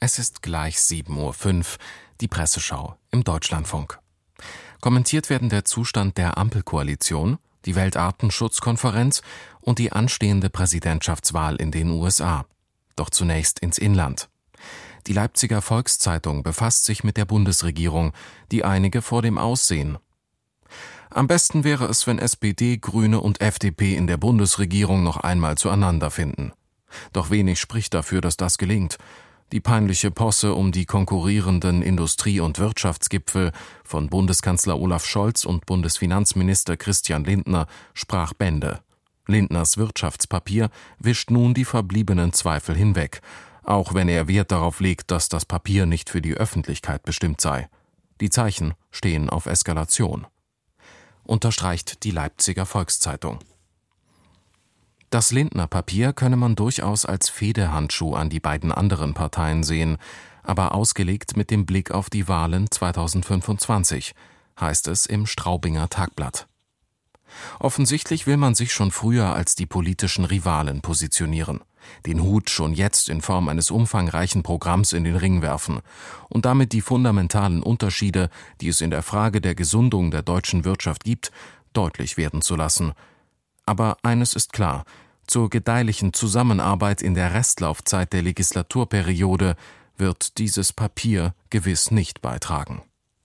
Es ist gleich 7:05 Uhr, die Presseschau im Deutschlandfunk. Kommentiert werden der Zustand der Ampelkoalition, die Weltartenschutzkonferenz und die anstehende Präsidentschaftswahl in den USA. Doch zunächst ins Inland. Die Leipziger Volkszeitung befasst sich mit der Bundesregierung, die einige vor dem Aus sehen. Am besten wäre es, wenn SPD, Grüne und FDP in der Bundesregierung noch einmal zueinander finden. Doch wenig spricht dafür, dass das gelingt. Die peinliche Posse um die konkurrierenden Industrie- und Wirtschaftsgipfel von Bundeskanzler Olaf Scholz und Bundesfinanzminister Christian Lindner sprach Bände. Lindners Wirtschaftspapier wischt nun die verbliebenen Zweifel hinweg, auch wenn er Wert darauf legt, dass das Papier nicht für die Öffentlichkeit bestimmt sei. Die Zeichen stehen auf Eskalation. Unterstreicht die Leipziger Volkszeitung. Das Lindner-Papier könne man durchaus als Fehdehandschuh an die beiden anderen Parteien sehen, aber ausgelegt mit dem Blick auf die Wahlen 2025, heißt es im Straubinger Tagblatt. Offensichtlich will man sich schon früher als die politischen Rivalen positionieren, den Hut schon jetzt in Form eines umfangreichen Programms in den Ring werfen und damit die fundamentalen Unterschiede, die es in der Frage der Gesundung der deutschen Wirtschaft gibt, deutlich werden zu lassen. Aber eines ist klar: Zur gedeihlichen Zusammenarbeit in der Restlaufzeit der Legislaturperiode wird dieses Papier gewiss nicht beitragen.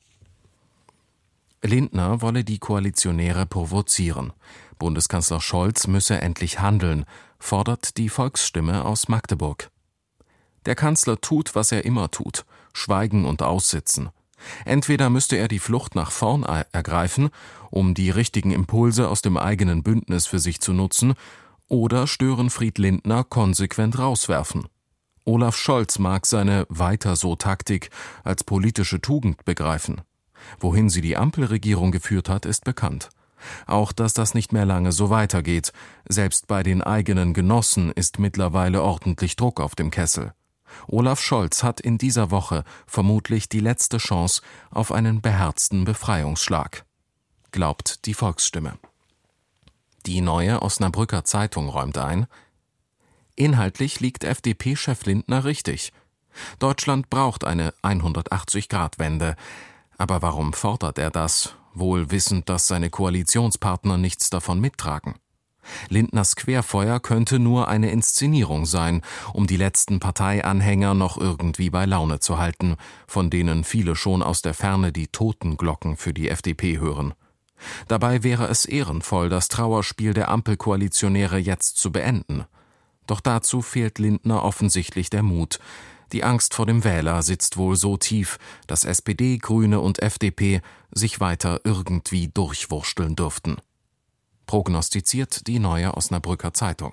Lindner wolle die Koalitionäre provozieren. Bundeskanzler Scholz müsse endlich handeln, fordert die Volksstimme aus Magdeburg. Der Kanzler tut, was er immer tut: Schweigen und Aussitzen. Entweder müsste er die Flucht nach vorn ergreifen, um die richtigen Impulse aus dem eigenen Bündnis für sich zu nutzen, oder Störenfried Lindner konsequent rauswerfen. Olaf Scholz mag seine Weiter-so-Taktik als politische Tugend begreifen. Wohin sie die Ampelregierung geführt hat, ist bekannt. Auch, dass das nicht mehr lange so weitergeht. Selbst bei den eigenen Genossen ist mittlerweile ordentlich Druck auf dem Kessel. Olaf Scholz hat in dieser Woche vermutlich die letzte Chance auf einen beherzten Befreiungsschlag, glaubt die Volksstimme. Die Neue Osnabrücker Zeitung räumt ein: Inhaltlich liegt FDP-Chef Lindner richtig. Deutschland braucht eine 180-Grad-Wende. Aber warum fordert er das, wohl wissend, dass seine Koalitionspartner nichts davon mittragen? Lindners Querfeuer könnte nur eine Inszenierung sein, um die letzten Parteianhänger noch irgendwie bei Laune zu halten, von denen viele schon aus der Ferne die Totenglocken für die FDP hören. Dabei wäre es ehrenvoll, das Trauerspiel der Ampelkoalitionäre jetzt zu beenden. Doch dazu fehlt Lindner offensichtlich der Mut. Die Angst vor dem Wähler sitzt wohl so tief, dass SPD, Grüne und FDP sich weiter irgendwie durchwursteln dürften. Prognostiziert die Neue Osnabrücker Zeitung.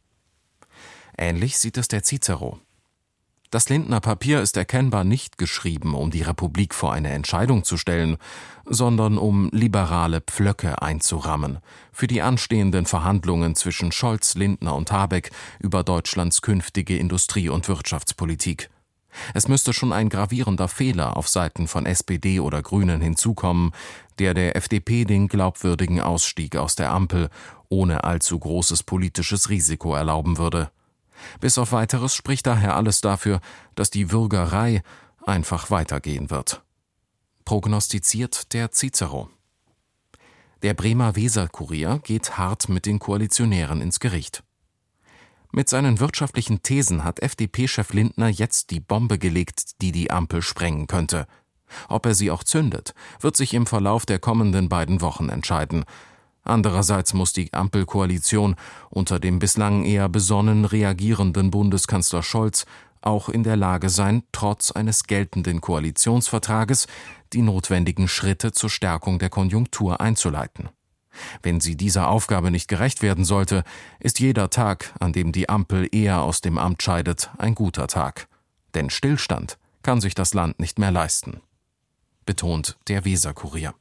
Ähnlich sieht es der Cicero. Das Lindner-Papier ist erkennbar nicht geschrieben, um die Republik vor eine Entscheidung zu stellen, sondern um liberale Pflöcke einzurammen für die anstehenden Verhandlungen zwischen Scholz, Lindner und Habeck über Deutschlands künftige Industrie- und Wirtschaftspolitik. Es müsste schon ein gravierender Fehler auf Seiten von SPD oder Grünen hinzukommen, der FDP den glaubwürdigen Ausstieg aus der Ampel ohne allzu großes politisches Risiko erlauben würde. Bis auf Weiteres spricht daher alles dafür, dass die Würgerei einfach weitergehen wird. Prognostiziert der Cicero. Der Bremer Weser-Kurier geht hart mit den Koalitionären ins Gericht. Mit seinen wirtschaftlichen Thesen hat FDP-Chef Lindner jetzt die Bombe gelegt, die die Ampel sprengen könnte. Ob er sie auch zündet, wird sich im Verlauf der kommenden beiden Wochen entscheiden. Andererseits muss die Ampelkoalition unter dem bislang eher besonnen reagierenden Bundeskanzler Scholz auch in der Lage sein, trotz eines geltenden Koalitionsvertrages die notwendigen Schritte zur Stärkung der Konjunktur einzuleiten. Wenn sie dieser Aufgabe nicht gerecht werden sollte, ist jeder Tag, an dem die Ampel eher aus dem Amt scheidet, ein guter Tag. Denn Stillstand kann sich das Land nicht mehr leisten, betont der Weser-Kurier.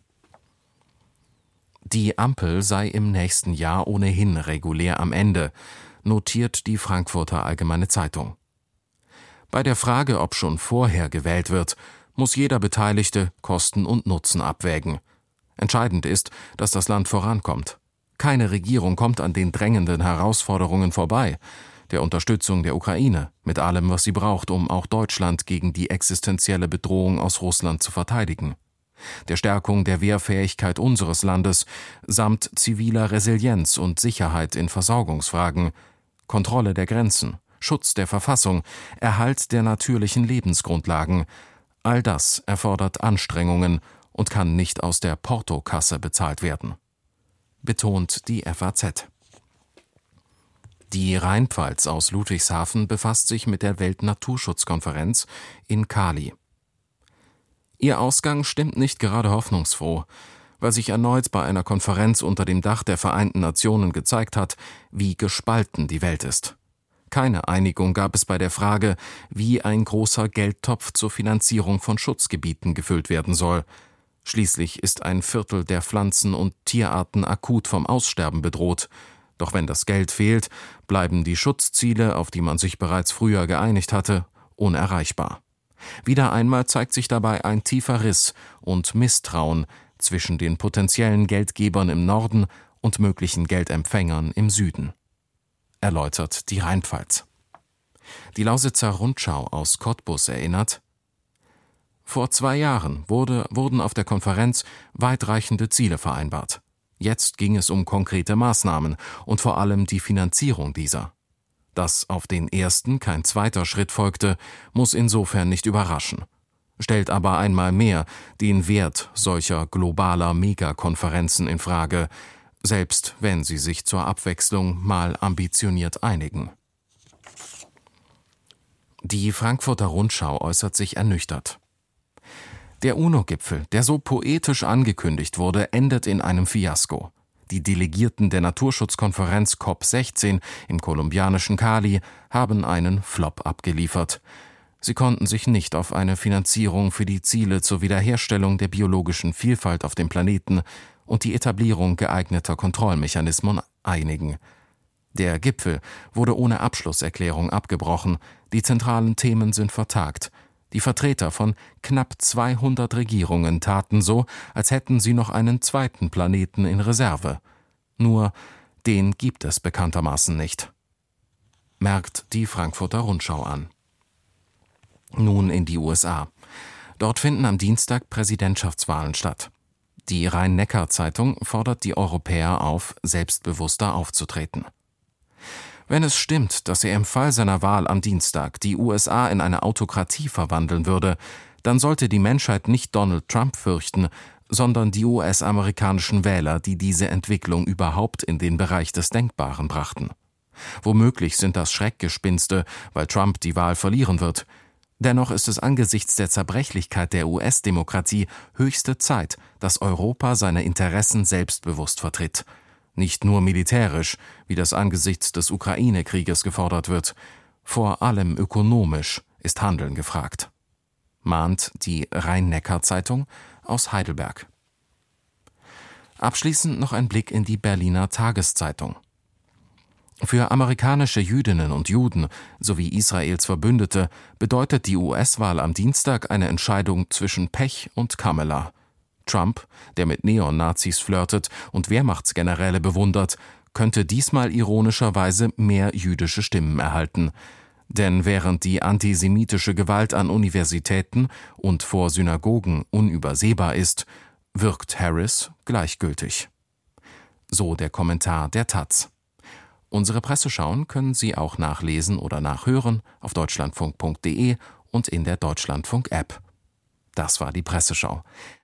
Die Ampel sei im nächsten Jahr ohnehin regulär am Ende, notiert die Frankfurter Allgemeine Zeitung. Bei der Frage, ob schon vorher gewählt wird, muss jeder Beteiligte Kosten und Nutzen abwägen. Entscheidend ist, dass das Land vorankommt. Keine Regierung kommt an den drängenden Herausforderungen vorbei. der Unterstützung der Ukraine mit allem, was sie braucht, um auch Deutschland gegen die existenzielle Bedrohung aus Russland zu verteidigen, der Stärkung der Wehrfähigkeit unseres Landes samt ziviler Resilienz und Sicherheit in Versorgungsfragen, Kontrolle der Grenzen, Schutz der Verfassung, Erhalt der natürlichen Lebensgrundlagen. All das erfordert Anstrengungen und kann nicht aus der Portokasse bezahlt werden, betont die FAZ. Die Rheinpfalz aus Ludwigshafen befasst sich mit der Weltnaturschutzkonferenz in Cali. Ihr Ausgang stimmt nicht gerade hoffnungsfroh, weil sich erneut bei einer Konferenz unter dem Dach der Vereinten Nationen gezeigt hat, wie gespalten die Welt ist. Keine Einigung gab es bei der Frage, wie ein großer Geldtopf zur Finanzierung von Schutzgebieten gefüllt werden soll. Schließlich ist ein Viertel der Pflanzen- und Tierarten akut vom Aussterben bedroht. Doch wenn das Geld fehlt, bleiben die Schutzziele, auf die man sich bereits früher geeinigt hatte, unerreichbar. Wieder einmal zeigt sich dabei ein tiefer Riss und Misstrauen zwischen den potenziellen Geldgebern im Norden und möglichen Geldempfängern im Süden, erläutert die Rheinpfalz. Die Lausitzer Rundschau aus Cottbus erinnert: Vor 2 Jahren wurden auf der Konferenz weitreichende Ziele vereinbart. Jetzt ging es um konkrete Maßnahmen und vor allem die Finanzierung dieser. Dass auf den ersten kein zweiter Schritt folgte, muss insofern nicht überraschen, stellt aber einmal mehr den Wert solcher globaler Megakonferenzen in Frage, selbst wenn sie sich zur Abwechslung mal ambitioniert einigen. Die Frankfurter Rundschau äußert sich ernüchtert. Der UNO-Gipfel, der so poetisch angekündigt wurde, endet in einem Fiasko. Die Delegierten der Naturschutzkonferenz COP16 im kolumbianischen Cali haben einen Flop abgeliefert. Sie konnten sich nicht auf eine Finanzierung für die Ziele zur Wiederherstellung der biologischen Vielfalt auf dem Planeten und die Etablierung geeigneter Kontrollmechanismen einigen. Der Gipfel wurde ohne Abschlusserklärung abgebrochen, die zentralen Themen sind vertagt. Die Vertreter von knapp 200 Regierungen taten so, als hätten sie noch einen zweiten Planeten in Reserve. Nur, den gibt es bekanntermaßen nicht, merkt die Frankfurter Rundschau an. Nun in die USA. Dort finden am Dienstag Präsidentschaftswahlen statt. Die Rhein-Neckar-Zeitung fordert die Europäer auf, selbstbewusster aufzutreten. Wenn es stimmt, dass er im Fall seiner Wahl am Dienstag die USA in eine Autokratie verwandeln würde, dann sollte die Menschheit nicht Donald Trump fürchten, sondern die US-amerikanischen Wähler, die diese Entwicklung überhaupt in den Bereich des Denkbaren brachten. Womöglich sind das Schreckgespinste, weil Trump die Wahl verlieren wird. Dennoch ist es angesichts der Zerbrechlichkeit der US-Demokratie höchste Zeit, dass Europa seine Interessen selbstbewusst vertritt. Nicht nur militärisch, wie das angesichts des Ukraine-Krieges gefordert wird. Vor allem ökonomisch ist Handeln gefragt, mahnt die Rhein-Neckar-Zeitung aus Heidelberg. Abschließend noch ein Blick in die Berliner Tageszeitung. Für amerikanische Jüdinnen und Juden sowie Israels Verbündete bedeutet die US-Wahl am Dienstag eine Entscheidung zwischen Pech und Kamela. Trump, der mit Neonazis flirtet und Wehrmachtsgeneräle bewundert, könnte diesmal ironischerweise mehr jüdische Stimmen erhalten. Denn während die antisemitische Gewalt an Universitäten und vor Synagogen unübersehbar ist, wirkt Harris gleichgültig. So der Kommentar der taz. Unsere Presseschauen können Sie auch nachlesen oder nachhören auf deutschlandfunk.de und in der Deutschlandfunk-App. Das war die Presseschau.